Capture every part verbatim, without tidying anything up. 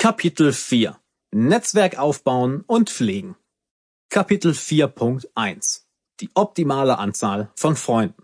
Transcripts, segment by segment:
Kapitel vier. Netzwerk aufbauen und pflegen. Kapitel vier Punkt eins. Die optimale Anzahl von Freunden.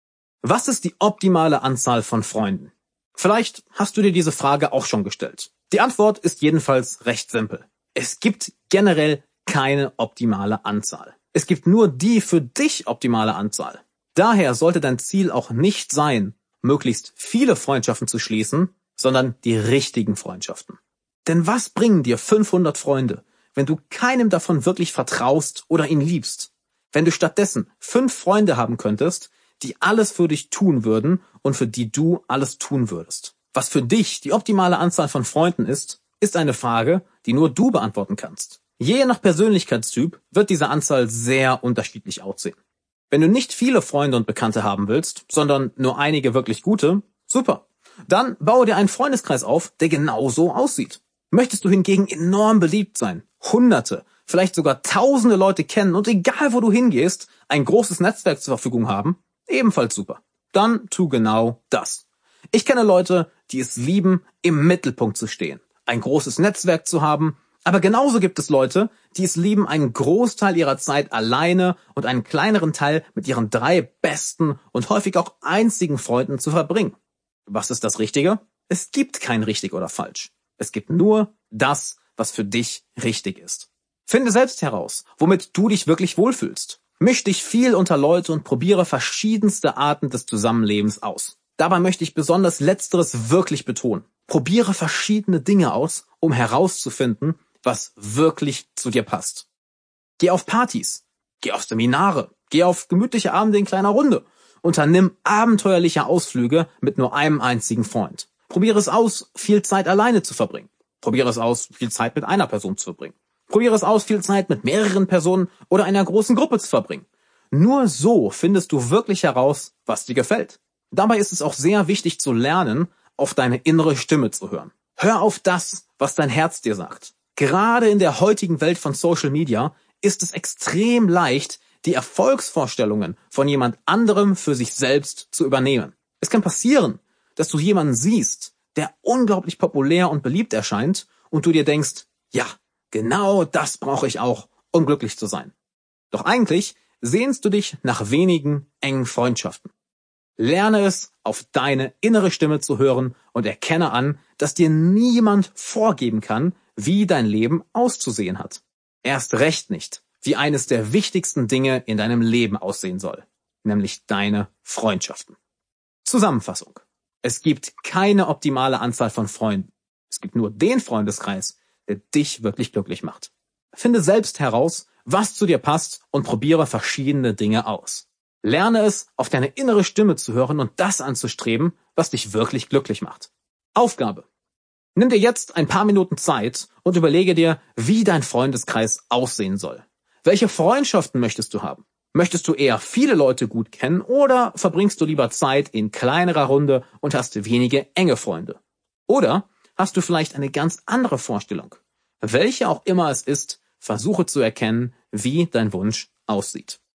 Was ist die optimale Anzahl von Freunden? Vielleicht hast du dir diese Frage auch schon gestellt. Die Antwort ist jedenfalls recht simpel. Es gibt generell keine optimale Anzahl. Es gibt nur die für dich optimale Anzahl. Daher sollte dein Ziel auch nicht sein, möglichst viele Freundschaften zu schließen, sondern die richtigen Freundschaften. Denn was bringen dir fünfhundert Freunde, wenn du keinem davon wirklich vertraust oder ihn liebst? Wenn du stattdessen fünf Freunde haben könntest, die alles für dich tun würden und für die du alles tun würdest. Was für dich die optimale Anzahl von Freunden ist, ist eine Frage, die nur du beantworten kannst. Je nach Persönlichkeitstyp wird diese Anzahl sehr unterschiedlich aussehen. Wenn du nicht viele Freunde und Bekannte haben willst, sondern nur einige wirklich gute, super. Dann baue dir einen Freundeskreis auf, der genauso aussieht. Möchtest du hingegen enorm beliebt sein, hunderte, vielleicht sogar tausende Leute kennen und egal wo du hingehst, ein großes Netzwerk zur Verfügung haben, ebenfalls super. Dann tu genau das. Ich kenne Leute, die es lieben, im Mittelpunkt zu stehen, ein großes Netzwerk zu haben, aber genauso gibt es Leute, die es lieben, einen Großteil ihrer Zeit alleine und einen kleineren Teil mit ihren drei besten und häufig auch einzigen Freunden zu verbringen. Was ist das Richtige? Es gibt kein richtig oder falsch. Es gibt nur das, was für dich richtig ist. Finde selbst heraus, womit du dich wirklich wohlfühlst. Misch dich viel unter Leute und probiere verschiedenste Arten des Zusammenlebens aus. Dabei möchte ich besonders Letzteres wirklich betonen. Probiere verschiedene Dinge aus, um herauszufinden, was wirklich zu dir passt. Geh auf Partys, geh auf Seminare, geh auf gemütliche Abende in kleiner Runde. Unternimm abenteuerliche Ausflüge mit nur einem einzigen Freund. Probiere es aus, viel Zeit alleine zu verbringen. Probiere es aus, viel Zeit mit einer Person zu verbringen. Probiere es aus, viel Zeit mit mehreren Personen oder einer großen Gruppe zu verbringen. Nur so findest du wirklich heraus, was dir gefällt. Dabei ist es auch sehr wichtig zu lernen, auf deine innere Stimme zu hören. Hör auf das, was dein Herz dir sagt. Gerade in der heutigen Welt von Social Media ist es extrem leicht, die Erfolgsvorstellungen von jemand anderem für sich selbst zu übernehmen. Es kann passieren, dass du jemanden siehst, der unglaublich populär und beliebt erscheint und du dir denkst, ja, genau das brauche ich auch, um glücklich zu sein. Doch eigentlich sehnst du dich nach wenigen engen Freundschaften. Lerne es, auf deine innere Stimme zu hören und erkenne an, dass dir niemand vorgeben kann, wie dein Leben auszusehen hat. Erst recht nicht, wie eines der wichtigsten Dinge in deinem Leben aussehen soll, nämlich deine Freundschaften. Zusammenfassung. Es gibt keine optimale Anzahl von Freunden. Es gibt nur den Freundeskreis, der dich wirklich glücklich macht. Finde selbst heraus, was zu dir passt und probiere verschiedene Dinge aus. Lerne es, auf deine innere Stimme zu hören und das anzustreben, was dich wirklich glücklich macht. Aufgabe. Nimm dir jetzt ein paar Minuten Zeit und überlege dir, wie dein Freundeskreis aussehen soll. Welche Freundschaften möchtest du haben? Möchtest du eher viele Leute gut kennen oder verbringst du lieber Zeit in kleinerer Runde und hast wenige enge Freunde? Oder hast du vielleicht eine ganz andere Vorstellung? Welche auch immer es ist, versuche zu erkennen, wie dein Wunsch aussieht.